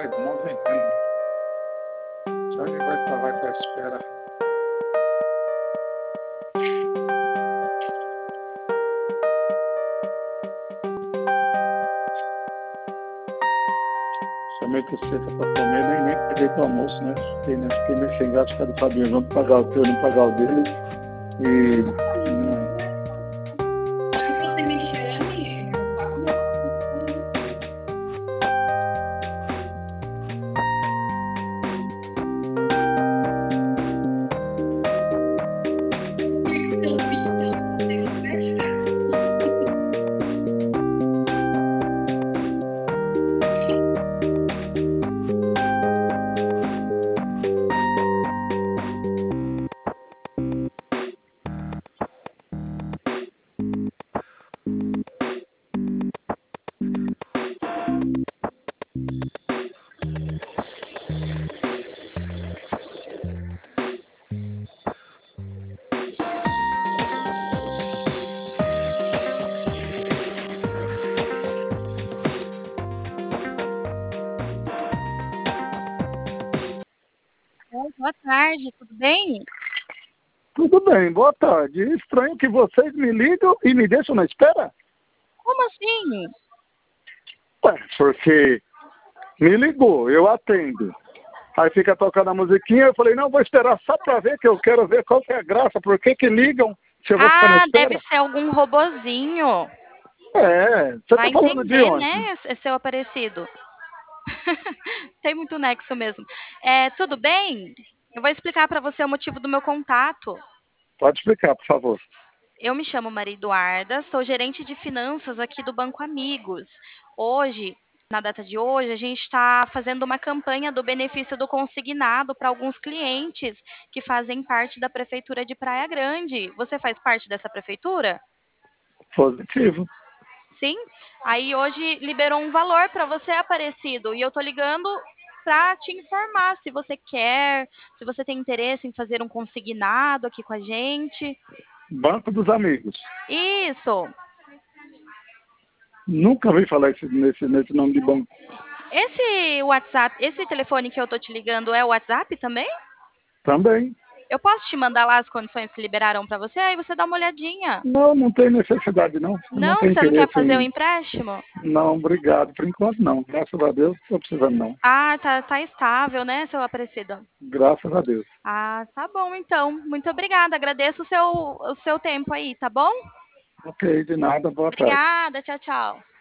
vai movendo. Já que vai para a espera. Chamei que seca para comer, nem peguei para o almoço, né? Fiquei meio sem gato, ficar do Fabinho, vamos pagar o teu, não pagar o dele. Se você me chame, eu pago. Oi, boa tarde, tudo bem? Tudo bem, boa tarde. Estranho que vocês me ligam e me deixam na espera? Como assim? Ué, porque me ligou, eu atendo. Aí fica tocando a musiquinha, eu falei, não, vou esperar só para ver, que eu quero ver qual que é a graça, por que ligam se eu vou ficar na Ah, espera? deve ser algum robozinho. Você Vai tá falando de entender, onde? né, seu Aparecido? Tem muito nexo mesmo. Tudo bem? Eu vou explicar para você o motivo do meu contato. Pode explicar, por favor. Eu me chamo Maria Eduarda, sou gerente de finanças aqui do Banco Amigos. Hoje, na data de hoje, a gente está fazendo uma campanha do benefício do consignado para alguns clientes que fazem parte da Prefeitura de Praia Grande. Você faz parte dessa prefeitura? Positivo. Sim? Aí hoje liberou um valor para você, Aparecido, e eu tô ligando para te informar se você quer, se você tem interesse em fazer um consignado aqui com a gente. Banco dos Amigos. Isso. Nunca ouvi falar nesse nome de banco. Esse WhatsApp, esse telefone que eu tô te ligando é o WhatsApp também? Também. Eu posso te mandar lá as condições que liberaram para você, aí você dá uma olhadinha. Não tem necessidade, não. Eu não Não, tenho você não quer interesse fazer o em... empréstimo? Não, obrigado. Por enquanto, não. Graças a Deus, não estou precisando, não. Ah, tá estável, né, seu Aparecido? Graças a Deus. Ah, tá bom então. Muito obrigada. Agradeço o seu tempo aí, tá bom? Ok, de nada. Boa tarde. Obrigada, tchau, tchau.